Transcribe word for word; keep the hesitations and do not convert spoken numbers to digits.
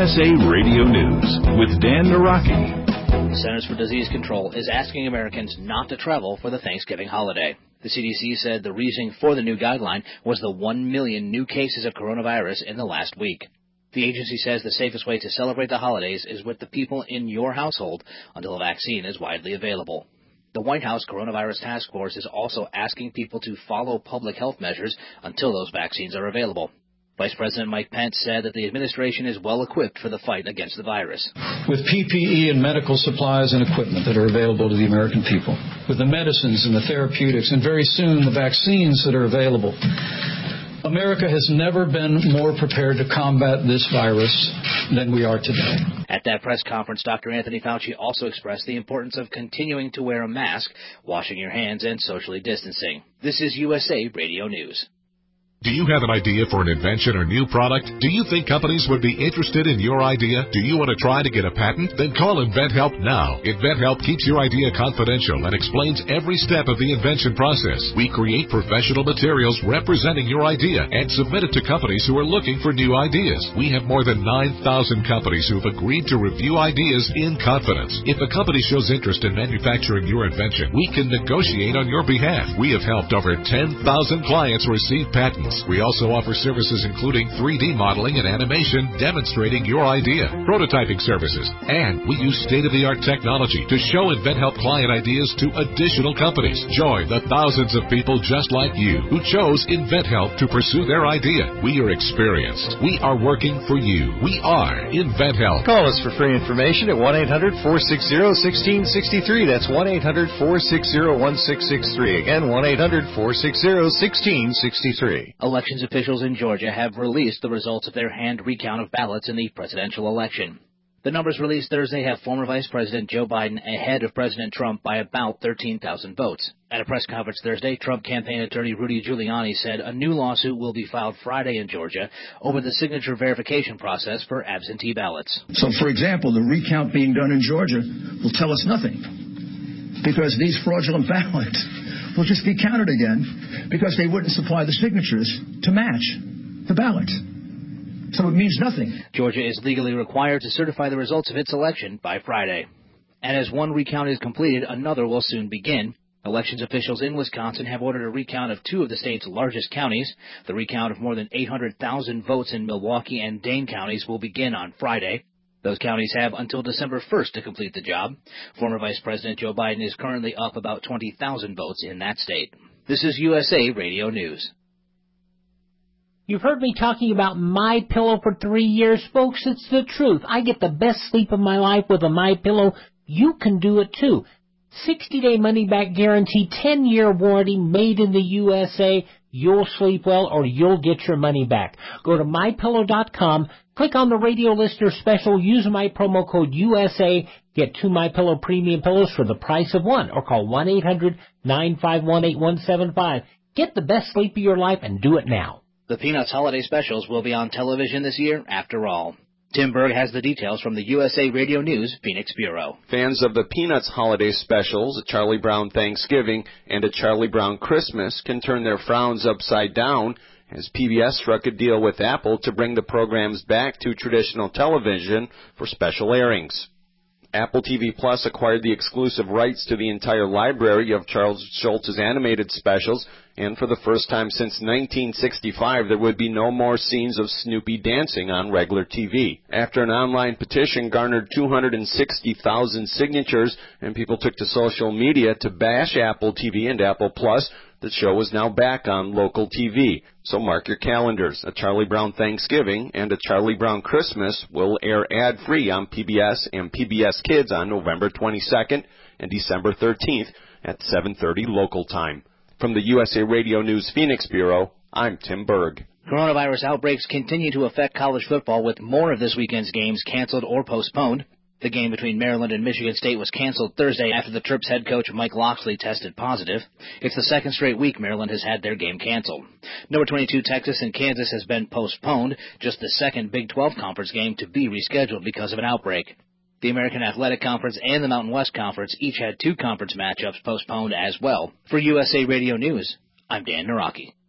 S A Radio News with Dan Naraki. The Centers for Disease Control is asking Americans not to travel for the Thanksgiving holiday. The C D C said the reasoning for the new guideline was the one million new cases of coronavirus in the last week. The agency says the safest way to celebrate the holidays is with the people in your household until a vaccine is widely available. The White House Coronavirus Task Force is also asking people to follow public health measures until those vaccines are available. Vice President Mike Pence said that the administration is well equipped for the fight against the virus. With P P E and medical supplies and equipment that are available to the American people, with the medicines and the therapeutics, and very soon the vaccines that are available, America has never been more prepared to combat this virus than we are today. At that press conference, Doctor Anthony Fauci also expressed the importance of continuing to wear a mask, washing your hands, and socially distancing. This is U S A Radio News. Do you have an idea for an invention or new product? Do you think companies would be interested in your idea? Do you want to try to get a patent? Then call InventHelp now. InventHelp keeps your idea confidential and explains every step of the invention process. We create professional materials representing your idea and submit it to companies who are looking for new ideas. We have more than nine thousand companies who have agreed to review ideas in confidence. If a company shows interest in manufacturing your invention, we can negotiate on your behalf. We have helped over ten thousand clients receive patents. We also offer services including three D modeling and animation demonstrating your idea, prototyping services, and we use state-of-the-art technology to show InventHelp client ideas to additional companies. Join the thousands of people just like you who chose InventHelp to pursue their idea. We are experienced. We are working for you. We are InventHelp. Call us for free information at one eight hundred four six zero one six six three. That's one eight hundred four six zero one six six three. Again, one eight hundred four six zero one six six three. Elections officials in Georgia have released the results of their hand recount of ballots in the presidential election. The numbers released Thursday have former Vice President Joe Biden ahead of President Trump by about thirteen thousand votes. At a press conference Thursday, Trump campaign attorney Rudy Giuliani said a new lawsuit will be filed Friday in Georgia over the signature verification process for absentee ballots. So, for example, the recount being done in Georgia will tell us nothing because these fraudulent ballots will just be counted again because they wouldn't supply the signatures to match the ballots. So it means nothing. Georgia is legally required to certify the results of its election by Friday. And as one recount is completed, another will soon begin. Elections officials in Wisconsin have ordered a recount of two of the state's largest counties. The recount of more than eight hundred thousand votes in Milwaukee and Dane counties will begin on Friday. Those counties have until December first to complete the job. Former Vice President Joe Biden is currently up about twenty thousand votes in that state. This is U S A Radio News. You've heard me talking about MyPillow for three years, folks. It's the truth. I get the best sleep of my life with a MyPillow. You can do it too. sixty-day money-back guarantee, ten-year warranty, made in the U S A. You'll sleep well or you'll get your money back. Go to my pillow dot com, click on the radio listener special, use my promo code U S A, get two MyPillow premium pillows for the price of one, or call one eight hundred nine five one eight one seven five. Get the best sleep of your life and do it now. The Peanuts holiday specials will be on television this year after all. Tim Berg has the details from the U S A Radio News Phoenix Bureau. Fans of the Peanuts holiday specials, A Charlie Brown Thanksgiving and A Charlie Brown Christmas, can turn their frowns upside down as P B S struck a deal with Apple to bring the programs back to traditional television for special airings. Apple T V Plus acquired the exclusive rights to the entire library of Charles Schulz's animated specials, and for the first time since nineteen sixty-five, there would be no more scenes of Snoopy dancing on regular T V. After an online petition garnered two hundred sixty thousand signatures and people took to social media to bash Apple T V and Apple Plus, the show is now back on local T V. So mark your calendars. A Charlie Brown Thanksgiving and A Charlie Brown Christmas will air ad-free on P B S and P B S Kids on November twenty-second and December thirteenth at seven thirty local time. From the U S A Radio News Phoenix Bureau, I'm Tim Berg. Coronavirus outbreaks continue to affect college football, with more of this weekend's games canceled or postponed. The game between Maryland and Michigan State was canceled Thursday after the Terps head coach Mike Locksley tested positive. It's the second straight week Maryland has had their game canceled. Number twenty-two Texas and Kansas has been postponed, just the second Big twelve Conference game to be rescheduled because of an outbreak. The American Athletic Conference and the Mountain West Conference each had two conference matchups postponed as well. For U S A Radio News, I'm Dan Naraki.